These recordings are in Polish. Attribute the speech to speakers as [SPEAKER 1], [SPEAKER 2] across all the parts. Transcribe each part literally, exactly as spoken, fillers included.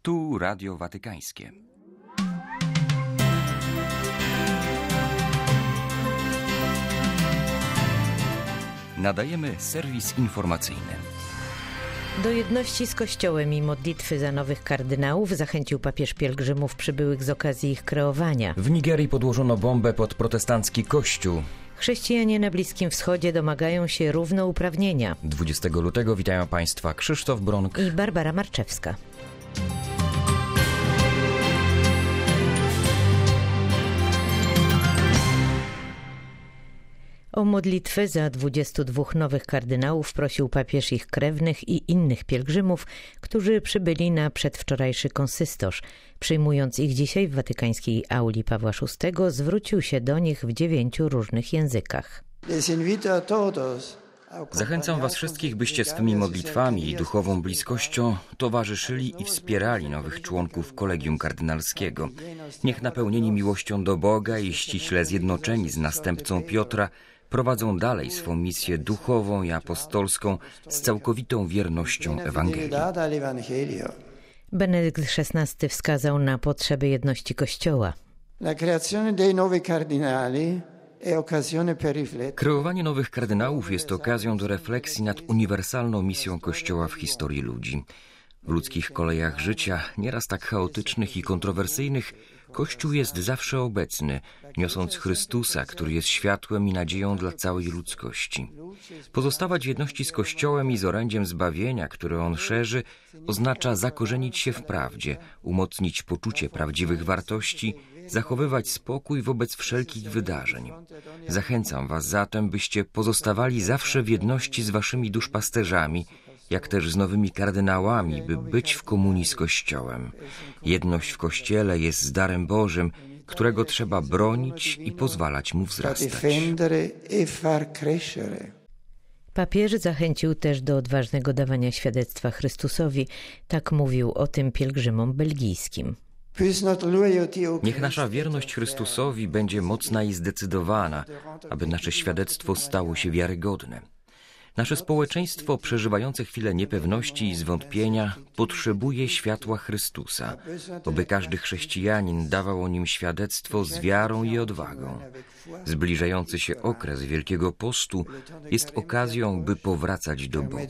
[SPEAKER 1] Tu Radio Watykańskie. Nadajemy serwis informacyjny.
[SPEAKER 2] Do jedności z Kościołem i modlitwy za nowych kardynałów zachęcił papież pielgrzymów przybyłych z okazji ich kreowania.
[SPEAKER 1] W Nigerii podłożono bombę pod protestancki kościół.
[SPEAKER 2] Chrześcijanie na Bliskim Wschodzie domagają się równouprawnienia.
[SPEAKER 1] dwudziestego lutego witają Państwa Krzysztof Bronk
[SPEAKER 2] i Barbara Marczewska. O modlitwę za dwudziestu dwóch nowych kardynałów prosił papież ich krewnych i innych pielgrzymów, którzy przybyli na przedwczorajszy konsystorz. Przyjmując ich dzisiaj w watykańskiej auli Pawła szóstego, zwrócił się do nich w dziewięciu różnych językach.
[SPEAKER 1] Zachęcam Was wszystkich, byście swymi modlitwami i duchową bliskością towarzyszyli i wspierali nowych członków Kolegium Kardynalskiego. Niech napełnieni miłością do Boga i ściśle zjednoczeni z następcą Piotra prowadzą dalej swą misję duchową i apostolską z całkowitą wiernością Ewangelii.
[SPEAKER 2] Benedykt szesnasty wskazał na potrzeby jedności Kościoła.
[SPEAKER 1] Kreowanie nowych kardynałów jest okazją do refleksji nad uniwersalną misją Kościoła w historii ludzi. W ludzkich kolejach życia, nieraz tak chaotycznych i kontrowersyjnych, Kościół jest zawsze obecny, niosąc Chrystusa, który jest światłem i nadzieją dla całej ludzkości. Pozostawać w jedności z Kościołem i z orędziem zbawienia, które On szerzy, oznacza zakorzenić się w prawdzie, umocnić poczucie prawdziwych wartości, zachowywać spokój wobec wszelkich wydarzeń. Zachęcam Was zatem, byście pozostawali zawsze w jedności z Waszymi duszpasterzami, jak też z nowymi kardynałami, by być w komunii z Kościołem. Jedność w Kościele jest darem Bożym, którego trzeba bronić i pozwalać mu wzrastać.
[SPEAKER 2] Papież zachęcił też do odważnego dawania świadectwa Chrystusowi. Tak mówił o tym pielgrzymom belgijskim.
[SPEAKER 1] Niech nasza wierność Chrystusowi będzie mocna i zdecydowana, aby nasze świadectwo stało się wiarygodne. Nasze społeczeństwo przeżywające chwile niepewności i zwątpienia potrzebuje światła Chrystusa, aby każdy chrześcijanin dawał o nim świadectwo z wiarą i odwagą. Zbliżający się okres Wielkiego Postu jest okazją, by powracać do Boga.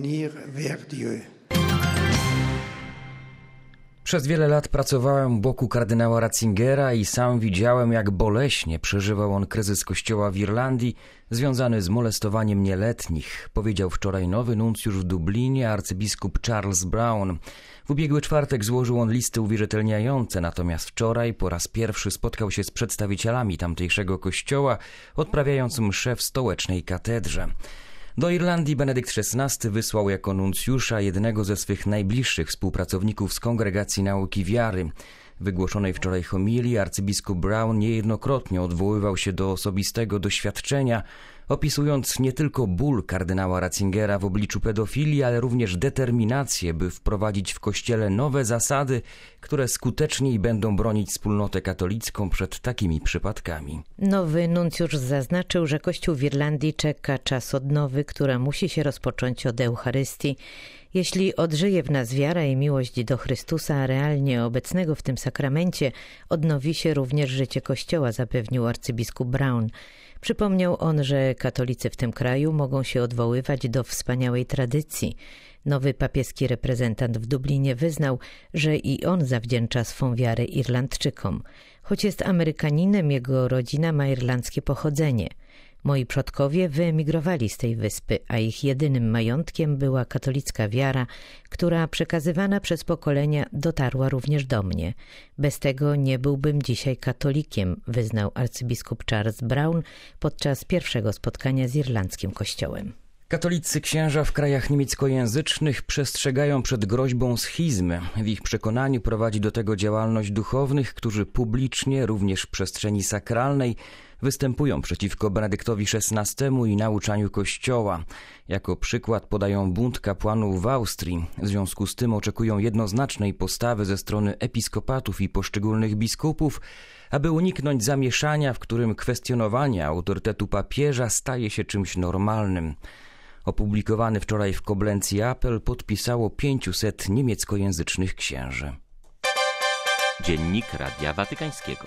[SPEAKER 1] Przez wiele lat pracowałem u boku kardynała Ratzingera i sam widziałem, jak boleśnie przeżywał on kryzys Kościoła w Irlandii związany z molestowaniem nieletnich, powiedział wczoraj nowy nuncjusz w Dublinie, arcybiskup Charles Brown. W ubiegły czwartek złożył on listy uwierzytelniające, natomiast wczoraj po raz pierwszy spotkał się z przedstawicielami tamtejszego kościoła, odprawiając mszę w stołecznej katedrze. Do Irlandii Benedykt szesnasty wysłał jako nuncjusza jednego ze swych najbliższych współpracowników z Kongregacji Nauki Wiary. W wygłoszonej wczoraj homilii arcybiskup Brown niejednokrotnie odwoływał się do osobistego doświadczenia, opisując nie tylko ból kardynała Ratzingera w obliczu pedofilii, ale również determinację, by wprowadzić w Kościele nowe zasady, które skuteczniej będą bronić wspólnotę katolicką przed takimi przypadkami.
[SPEAKER 2] Nowy nuncjusz zaznaczył, że Kościół w Irlandii czeka czas odnowy, która musi się rozpocząć od Eucharystii. Jeśli odżyje w nas wiara i miłość do Chrystusa realnie obecnego w tym sakramencie, odnowi się również życie Kościoła, zapewnił arcybiskup Brown. Przypomniał on, że katolicy w tym kraju mogą się odwoływać do wspaniałej tradycji. Nowy papieski reprezentant w Dublinie wyznał, że i on zawdzięcza swą wiarę Irlandczykom. Choć jest Amerykaninem, jego rodzina ma irlandzkie pochodzenie. Moi przodkowie wyemigrowali z tej wyspy, a ich jedynym majątkiem była katolicka wiara, która przekazywana przez pokolenia dotarła również do mnie. Bez tego nie byłbym dzisiaj katolikiem, wyznał arcybiskup Charles Brown podczas pierwszego spotkania z irlandzkim kościołem.
[SPEAKER 1] Katolicy księża w krajach niemieckojęzycznych przestrzegają przed groźbą schizmy. W ich przekonaniu prowadzi do tego działalność duchownych, którzy publicznie, również w przestrzeni sakralnej, występują przeciwko Benedyktowi szesnastemu i nauczaniu Kościoła. Jako przykład podają bunt kapłanów w Austrii. W związku z tym oczekują jednoznacznej postawy ze strony episkopatów i poszczególnych biskupów, aby uniknąć zamieszania, w którym kwestionowanie autorytetu papieża staje się czymś normalnym. Opublikowany wczoraj w Koblencji apel podpisało pięciuset niemieckojęzycznych księży.
[SPEAKER 3] Dziennik Radia Watykańskiego.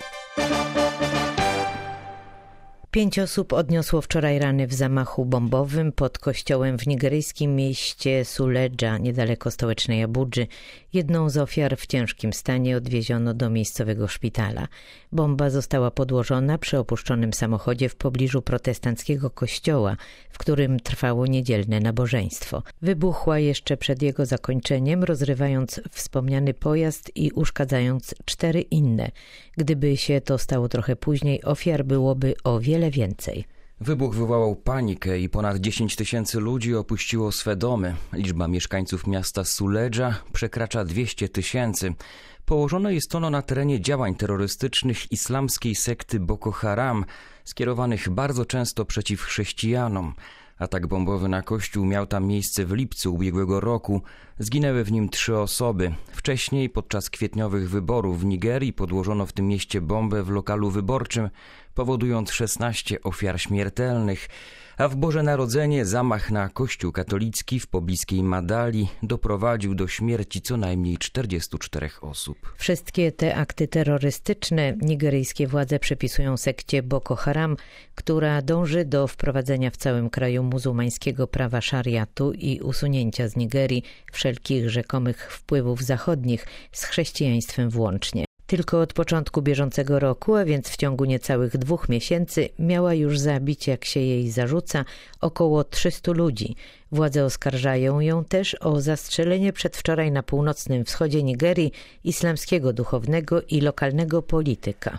[SPEAKER 2] Pięć osób odniosło wczoraj rany w zamachu bombowym pod kościołem w nigeryjskim mieście Suledża, niedaleko stołecznej Abudży. Jedną z ofiar w ciężkim stanie odwieziono do miejscowego szpitala. Bomba została podłożona przy opuszczonym samochodzie w pobliżu protestanckiego kościoła, w którym trwało niedzielne nabożeństwo. Wybuchła jeszcze przed jego zakończeniem, rozrywając wspomniany pojazd i uszkadzając cztery inne. Gdyby się to stało trochę później, ofiar byłoby o wiele więcej.
[SPEAKER 1] Wybuch wywołał panikę i ponad dziesięć tysięcy ludzi opuściło swe domy. Liczba mieszkańców miasta Suledża przekracza dwieście tysięcy. Położone jest ono na terenie działań terrorystycznych islamskiej sekty Boko Haram, skierowanych bardzo często przeciw chrześcijanom. Atak bombowy na kościół miał tam miejsce w lipcu ubiegłego roku. Zginęły w nim trzy osoby. Wcześniej, podczas kwietniowych wyborów w Nigerii, podłożono w tym mieście bombę w lokalu wyborczym, powodując szesnaście ofiar śmiertelnych. A w Boże Narodzenie zamach na kościół katolicki w pobliskiej Madali doprowadził do śmierci co najmniej czterdziestu czterech osób.
[SPEAKER 2] Wszystkie te akty terrorystyczne nigeryjskie władze przypisują sekcie Boko Haram, która dąży do wprowadzenia w całym kraju muzułmańskiego prawa szariatu i usunięcia z Nigerii wszelkich rzekomych wpływów zachodnich, z chrześcijaństwem włącznie. Tylko od początku bieżącego roku, a więc w ciągu niecałych dwóch miesięcy, miała już zabić, jak się jej zarzuca, około trzystu ludzi. Władze oskarżają ją też o zastrzelenie przedwczoraj na północnym wschodzie Nigerii islamskiego duchownego i lokalnego polityka.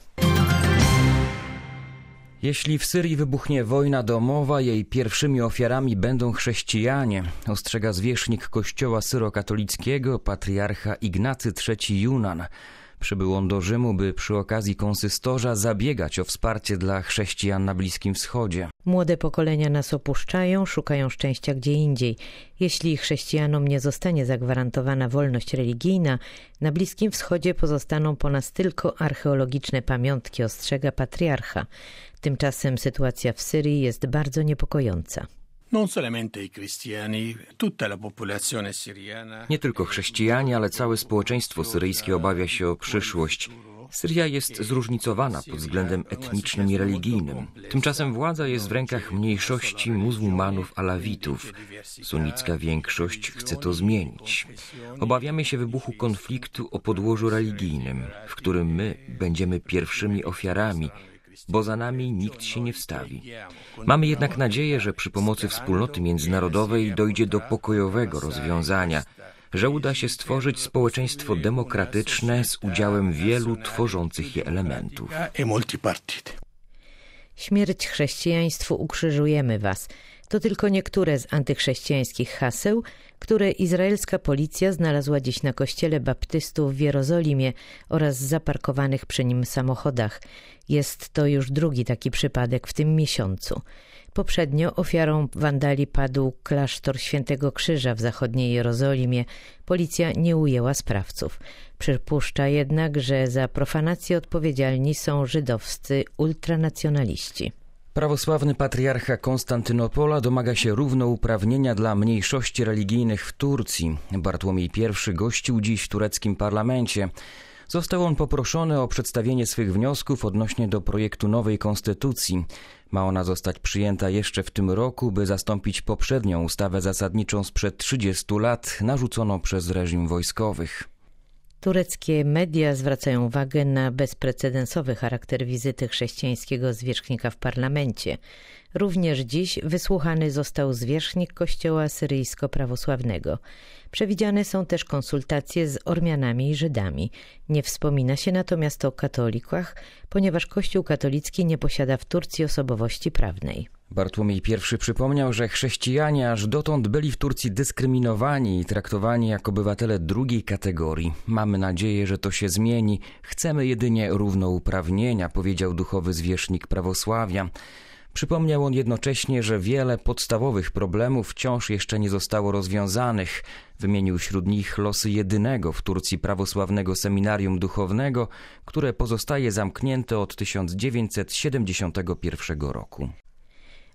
[SPEAKER 1] Jeśli w Syrii wybuchnie wojna domowa, jej pierwszymi ofiarami będą chrześcijanie, ostrzega zwierzchnik kościoła syrokatolickiego, patriarcha Ignacy trzeci Junan. Przybył on do Rzymu, by przy okazji konsystorza zabiegać o wsparcie dla chrześcijan na Bliskim Wschodzie.
[SPEAKER 2] Młode pokolenia nas opuszczają, szukają szczęścia gdzie indziej. Jeśli chrześcijanom nie zostanie zagwarantowana wolność religijna, na Bliskim Wschodzie pozostaną po nas tylko archeologiczne pamiątki, ostrzega patriarcha. Tymczasem sytuacja w Syrii jest bardzo niepokojąca.
[SPEAKER 1] Nie tylko chrześcijanie, ale całe społeczeństwo syryjskie obawia się o przyszłość. Syria jest zróżnicowana pod względem etnicznym i religijnym. Tymczasem władza jest w rękach mniejszości muzułmanów alawitów. Sunnicka większość chce to zmienić. Obawiamy się wybuchu konfliktu o podłożu religijnym, w którym my będziemy pierwszymi ofiarami, bo za nami nikt się nie wstawi. Mamy jednak nadzieję, że przy pomocy wspólnoty międzynarodowej dojdzie do pokojowego rozwiązania, że uda się stworzyć społeczeństwo demokratyczne z udziałem wielu tworzących je elementów.
[SPEAKER 2] Śmierć chrześcijaństwu, ukrzyżujemy was. To tylko niektóre z antychrześcijańskich haseł, które izraelska policja znalazła dziś na kościele baptystów w Jerozolimie oraz zaparkowanych przy nim samochodach. Jest to już drugi taki przypadek w tym miesiącu. Poprzednio ofiarą wandali padł klasztor Świętego Krzyża w zachodniej Jerozolimie. Policja nie ujęła sprawców. Przypuszcza jednak, że za profanację odpowiedzialni są żydowscy ultranacjonaliści.
[SPEAKER 1] Prawosławny patriarcha Konstantynopola domaga się równouprawnienia dla mniejszości religijnych w Turcji. Bartłomiej pierwszy gościł dziś w tureckim parlamencie. Został on poproszony o przedstawienie swych wniosków odnośnie do projektu nowej konstytucji. Ma ona zostać przyjęta jeszcze w tym roku, by zastąpić poprzednią ustawę zasadniczą sprzed trzydziestu lat, narzuconą przez reżim wojskowych.
[SPEAKER 2] Tureckie media zwracają uwagę na bezprecedensowy charakter wizyty chrześcijańskiego zwierzchnika w parlamencie. Również dziś wysłuchany został zwierzchnik kościoła syryjsko-prawosławnego. Przewidziane są też konsultacje z Ormianami i Żydami. Nie wspomina się natomiast o katolikach, ponieważ Kościół katolicki nie posiada w Turcji osobowości prawnej.
[SPEAKER 1] Bartłomiej pierwszy przypomniał, że chrześcijanie aż dotąd byli w Turcji dyskryminowani i traktowani jak obywatele drugiej kategorii. Mamy nadzieję, że to się zmieni. Chcemy jedynie równouprawnienia, powiedział duchowy zwierzchnik prawosławia. Przypomniał on jednocześnie, że wiele podstawowych problemów wciąż jeszcze nie zostało rozwiązanych. Wymienił wśród nich losy jedynego w Turcji prawosławnego seminarium duchownego, które pozostaje zamknięte od tysiąc dziewięćset siedemdziesiątego pierwszego roku.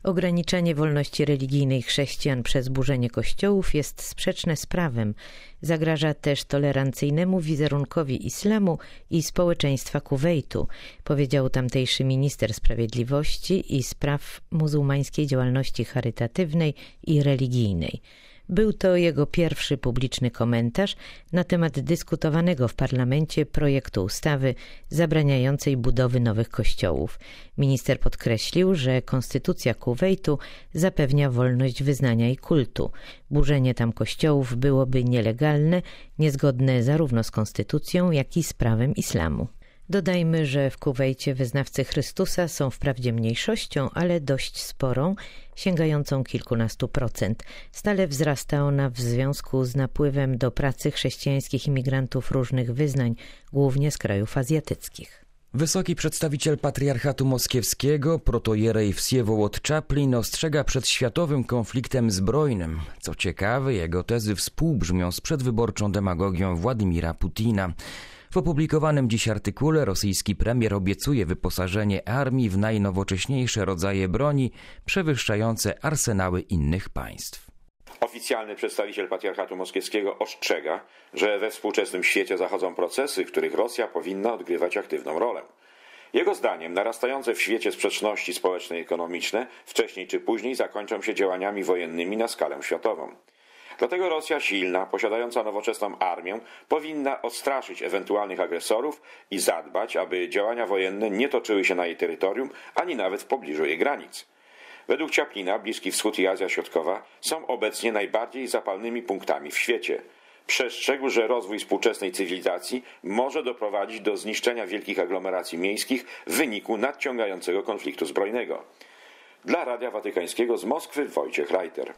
[SPEAKER 2] Ograniczenie wolności religijnej chrześcijan przez burzenie kościołów jest sprzeczne z prawem. Zagraża też tolerancyjnemu wizerunkowi islamu i społeczeństwa Kuwejtu, powiedział tamtejszy minister sprawiedliwości i spraw muzułmańskiej działalności charytatywnej i religijnej. Był to jego pierwszy publiczny komentarz na temat dyskutowanego w parlamencie projektu ustawy zabraniającej budowy nowych kościołów. Minister podkreślił, że konstytucja Kuwejtu zapewnia wolność wyznania i kultu. Burzenie tam kościołów byłoby nielegalne, niezgodne zarówno z konstytucją, jak i z prawem islamu. Dodajmy, że w Kuwejcie wyznawcy Chrystusa są wprawdzie mniejszością, ale dość sporą, sięgającą kilkunastu procent. Stale wzrasta ona w związku z napływem do pracy chrześcijańskich imigrantów różnych wyznań, głównie z krajów azjatyckich.
[SPEAKER 1] Wysoki przedstawiciel patriarchatu moskiewskiego, protojerej Wsiewołod Czaplin, ostrzega przed światowym konfliktem zbrojnym. Co ciekawe, jego tezy współbrzmią z przedwyborczą demagogią Władimira Putina. W opublikowanym dziś artykule rosyjski premier obiecuje wyposażenie armii w najnowocześniejsze rodzaje broni, przewyższające arsenały innych państw.
[SPEAKER 4] Oficjalny przedstawiciel patriarchatu moskiewskiego ostrzega, że we współczesnym świecie zachodzą procesy, w których Rosja powinna odgrywać aktywną rolę. Jego zdaniem narastające w świecie sprzeczności społeczne i ekonomiczne wcześniej czy później zakończą się działaniami wojennymi na skalę światową. Dlatego Rosja silna, posiadająca nowoczesną armię, powinna odstraszyć ewentualnych agresorów i zadbać, aby działania wojenne nie toczyły się na jej terytorium, ani nawet w pobliżu jej granic. Według Czaplina Bliski Wschód i Azja Środkowa są obecnie najbardziej zapalnymi punktami w świecie. Przestrzegł, że rozwój współczesnej cywilizacji może doprowadzić do zniszczenia wielkich aglomeracji miejskich w wyniku nadciągającego konfliktu zbrojnego. Dla Radia Watykańskiego z Moskwy Wojciech Reiter.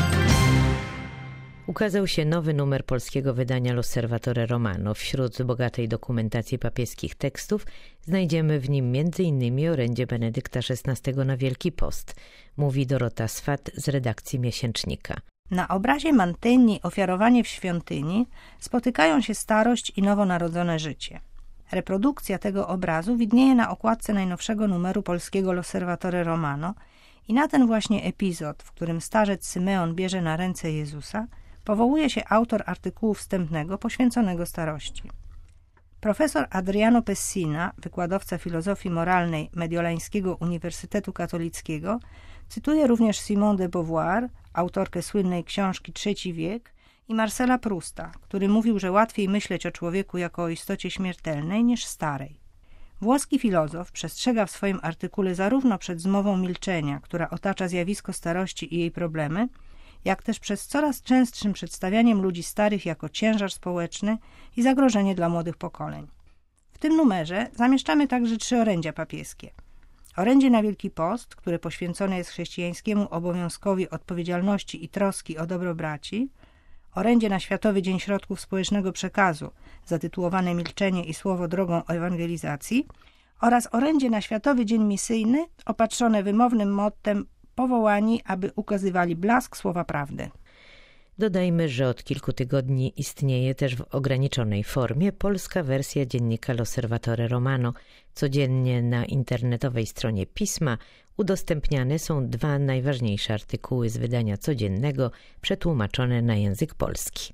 [SPEAKER 2] Ukazał się nowy numer polskiego wydania L'Osservatore Romano. Wśród bogatej dokumentacji papieskich tekstów znajdziemy w nim między innymi orędzie Benedykta szesnastego na Wielki Post, mówi Dorota Swat z redakcji miesięcznika.
[SPEAKER 5] Na obrazie Mantegni Ofiarowanie w świątyni spotykają się starość i nowonarodzone życie. Reprodukcja tego obrazu widnieje na okładce najnowszego numeru polskiego L'Osservatore Romano i na ten właśnie epizod, w którym starzec Symeon bierze na ręce Jezusa, powołuje się autor artykułu wstępnego poświęconego starości. Profesor Adriano Pessina, wykładowca filozofii moralnej Mediolańskiego Uniwersytetu Katolickiego, cytuje również Simone de Beauvoir, autorkę słynnej książki Trzeci wiek, i Marcela Prousta, który mówił, że łatwiej myśleć o człowieku jako o istocie śmiertelnej niż starej. Włoski filozof przestrzega w swoim artykule zarówno przed zmową milczenia, która otacza zjawisko starości i jej problemy, jak też przed coraz częstszym przedstawianiem ludzi starych jako ciężar społeczny i zagrożenie dla młodych pokoleń. W tym numerze zamieszczamy także trzy orędzia papieskie. Orędzie na Wielki Post, które poświęcone jest chrześcijańskiemu obowiązkowi odpowiedzialności i troski o dobro braci, orędzie na Światowy Dzień Środków Społecznego Przekazu, zatytułowane Milczenie i Słowo drogą ewangelizacji, oraz orędzie na Światowy Dzień Misyjny, opatrzone wymownym mottem powołani, aby ukazywali blask słowa prawdy.
[SPEAKER 2] Dodajmy, że od kilku tygodni istnieje też w ograniczonej formie polska wersja dziennika L'Osservatore Romano. Codziennie na internetowej stronie pisma udostępniane są dwa najważniejsze artykuły z wydania codziennego, przetłumaczone na język polski.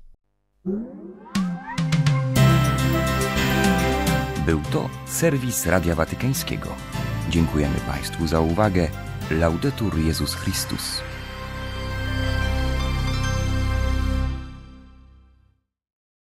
[SPEAKER 1] Był to serwis Radia Watykańskiego. Dziękujemy Państwu za uwagę. Laudetur Jezus Chrystus.